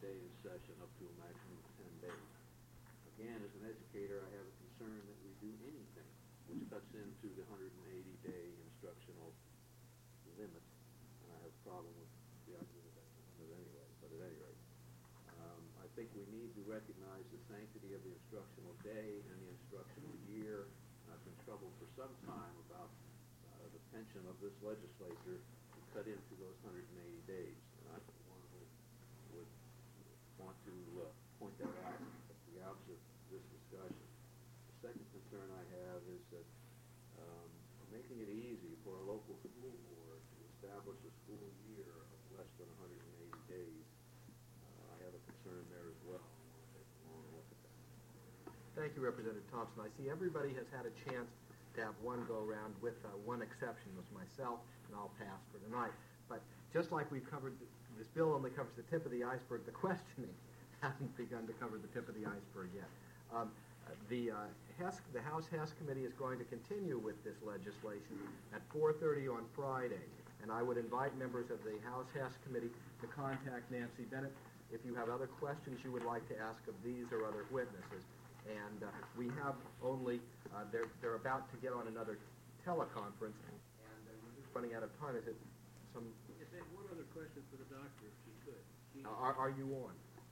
days session up to a maximum of 10 days. Again, as an educator, I have a concern that we do anything which cuts into the 180-day instructional limit, and I have a problem with the idea that that's the limit anyway, but at any rate. I think we need to recognize the sanctity of the instructional day and the instructional year. I've been troubled for some time about the penchant of this legislature to cut into those 180 days, and I, for one, would want to point that out at the outset of this discussion. The second concern I have is that making it easy for a local school board to establish a school year of less than 180 days, I have a concern there as well. I want to take a long look at that. Thank you, Representative Thompson. I see everybody has had a chance to have one go-around with one exception, was myself, and I'll pass for tonight. But just like we've covered, this bill only covers the tip of the iceberg, the questioning hasn't begun to cover the tip of the iceberg yet. The House Hess Committee is going to continue with this legislation at 4:30 on Friday, and I would invite members of the House Hess Committee to contact Nancy Bennett if you have other questions you would like to ask of these or other witnesses. And we have only, they're about to get on another teleconference, and we're just running out of time. Is it some... Yes, I have one other question for the doctor, if she could. Are you on?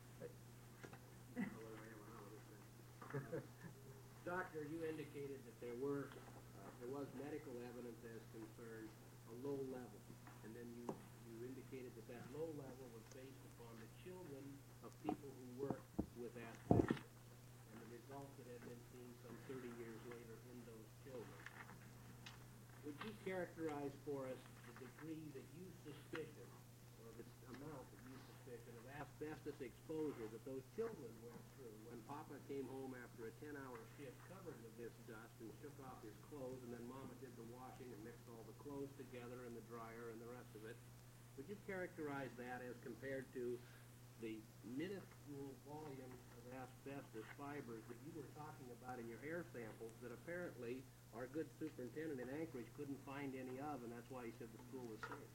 Doctor, you indicated that there was medical evidence as concerned a low level, and then you indicated that that low level was based upon the children of people who work with asbestos, and the results that had been seen some 30 years later in those children. Would you characterize for us the degree that you suspicion, or the amount that you suspicion of asbestos exposure that those children went through when Papa came home after a 10-hour shift covered with this dust and shook off his clothes, and then Mama did the washing and mixed all the clothes together in the dryer and the rest of it? Would you characterize that as compared to the minuscule volume of asbestos fibers that you were talking about in your air samples that apparently our good superintendent in Anchorage couldn't find any of, and that's why he said the school was safe?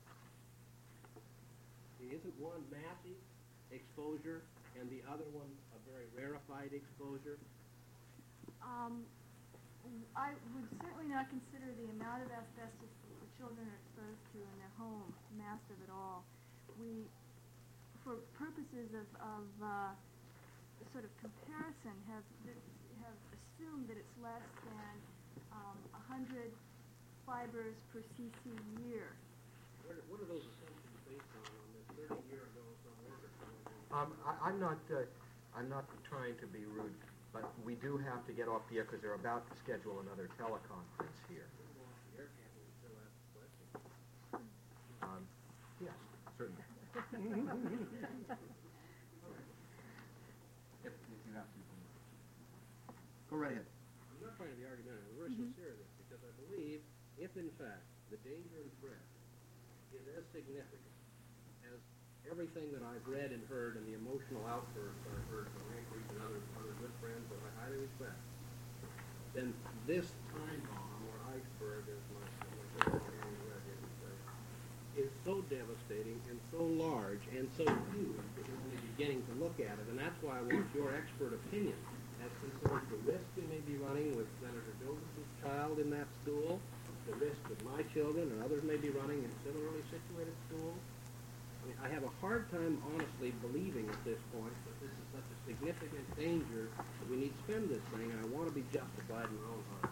Isn't one massive exposure and the other one a very rarefied exposure? I would certainly not consider the amount of asbestos that the children are exposed to in their home massive at all. We, for purposes of sort of comparison, have assumed that it's less than 100 fibers per cc year. What are those assumptions based on this 30 year ago some worker I'm not trying to be rude, but we do have to get off the air because they're about to schedule another teleconference here. Yes, certainly. if you have to. Go right ahead. I'm not trying to be argumentative. I'm very sincere in this, because I believe if, in fact, the danger and threat is as significant as everything that I've read and heard and the emotional outbursts I've heard from Anchorage and other good friends that I highly respect, then this time bomb or iceberg, as my is so devastating and so large and so huge that we're only beginning to look at it. And that's why I want your expert opinion as concerns the risk we may be running with Senator Douglas's child in that school, the risk that my children and others may be running in similarly situated schools. I mean, I have a hard time honestly believing at this point that this is such a significant danger that we need to spend this thing, and I want to be justified in my own heart.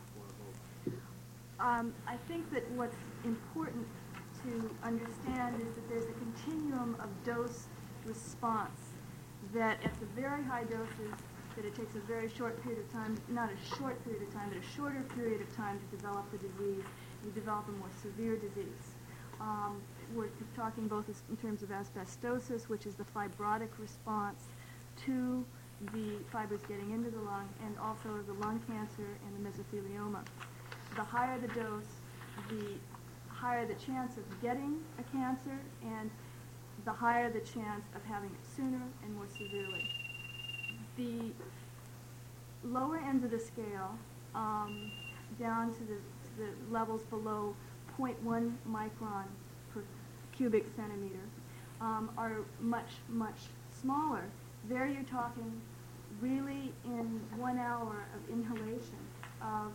I think that what's important to understand is that there's a continuum of dose response, that at the very high doses that it takes a very short period of time, not a short period of time, but a shorter period of time to develop the disease, you develop a more severe disease. We're talking both in terms of asbestosis, which is the fibrotic response to the fibers getting into the lung, and also the lung cancer and the mesothelioma. The higher the dose, the higher the chance of getting a cancer, and the higher the chance of having it sooner and more severely. The lower end of the scale, down to the levels below 0.1 micron per cubic centimeter, are much, much smaller, there you're talking really in 1 hour of inhalation of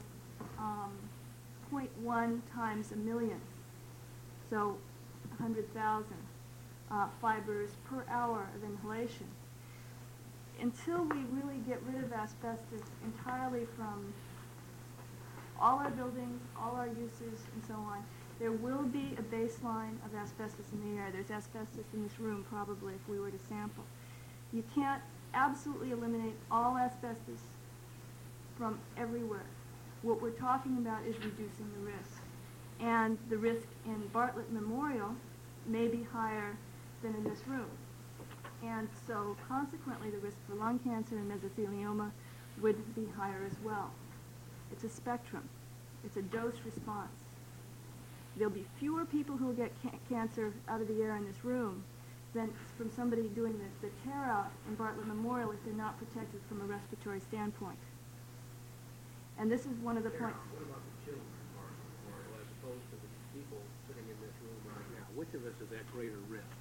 0.1 times a million, so 100,000 fibers per hour of inhalation. Until we really get rid of asbestos entirely from all our buildings, all our uses, and so on, there will be a baseline of asbestos in the air. There's asbestos in this room, probably, if we were to sample. You can't absolutely eliminate all asbestos from everywhere. What we're talking about is reducing the risk. And the risk in Bartlett Memorial may be higher than in this room. And so, consequently, the risk for lung cancer and mesothelioma would be higher as well. It's a spectrum. It's a dose response. There'll be fewer people who will get cancer out of the air in this room than from somebody doing the tear out in Bartlett Memorial if they're not protected from a respiratory standpoint. And this is one of the points. What about the children in Bartlett Memorial as opposed to the people sitting in this room right now? Which of us is at greater risk?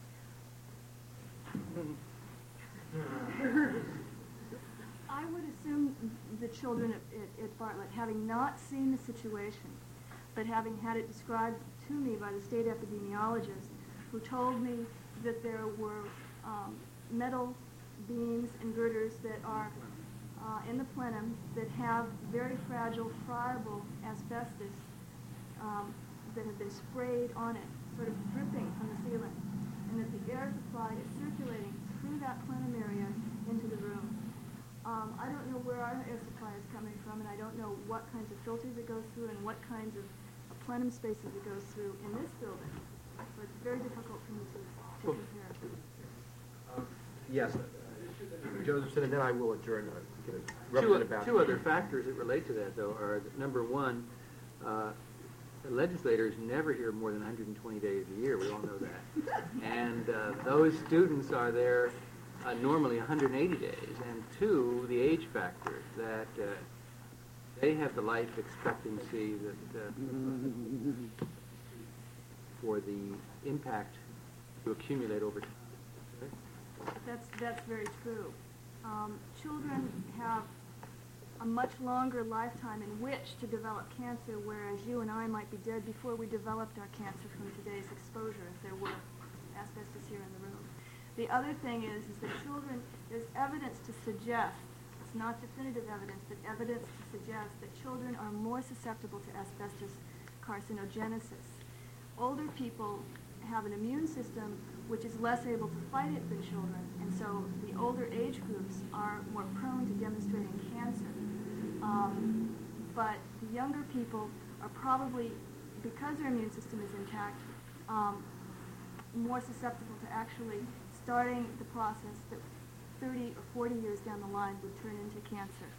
I would assume the children at Bartlett, having not seen the situation, but having had it described to me by the state epidemiologist, who told me that there were metal beams and girders that are in the plenum that have very fragile, friable asbestos that have been sprayed on it, sort of dripping from the ceiling, and that the air supply is circulating through that plenum area into the room. I don't know where our air supply is coming from, and I don't know what kinds of filters it goes through and what kinds of plenum spaces it goes through in this building. So it's very difficult for me to compare. Yes, Josephson, and then I will adjourn. Two other factors that relate to that, though, are that, number one, the legislators never hear more than 120 days a year. We all know that. And those students are there normally 180 days. And two, the age factor, that they have the life expectancy that for the impact to accumulate over time. That's very true. Children have a much longer lifetime in which to develop cancer, whereas you and I might be dead before we developed our cancer from today's exposure, if there were asbestos here in the room. The other thing is that children, there's evidence to suggest, it's not definitive evidence, but evidence to suggest that children are more susceptible to asbestos carcinogenesis. Older people have an immune system which is less able to fight it than children, and so the older age groups are more prone to demonstrating cancer. But the younger people are probably, because their immune system is intact, more susceptible to actually starting the process that 30 or 40 years down the line would turn into cancer.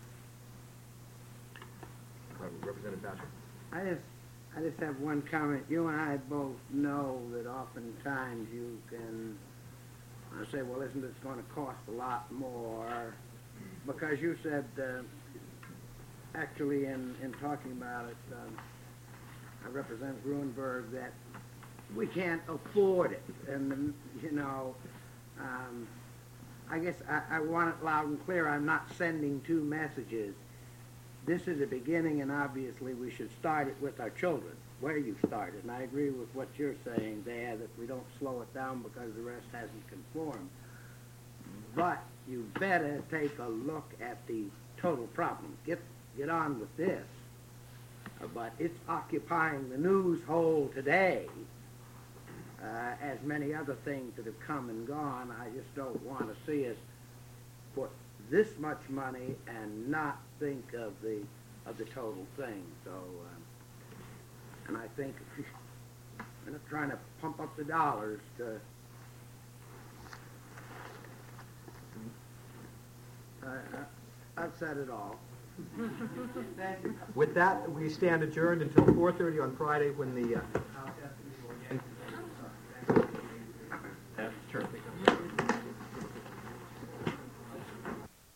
Representative Bachelor. I just have one comment. You and I both know that oftentimes you can say, well, isn't this going to cost a lot more? Because you said, actually in talking about it, Representative Gruenberg, that we can't afford it. And, you know, I guess I want it loud and clear. I'm not sending two messages. This is a beginning, and obviously we should start it with our children, where you started. And I agree with what you're saying there, that we don't slow it down because the rest hasn't conformed. But you better take a look at the total problem. Get on with this. But it's occupying the news hole today, as many other things that have come and gone. I just don't want to see us put this much money and not think of the total thing. So, and I think we're not trying to pump up the dollars to. I've said it all. With that, we stand adjourned until 4:30 on Friday when the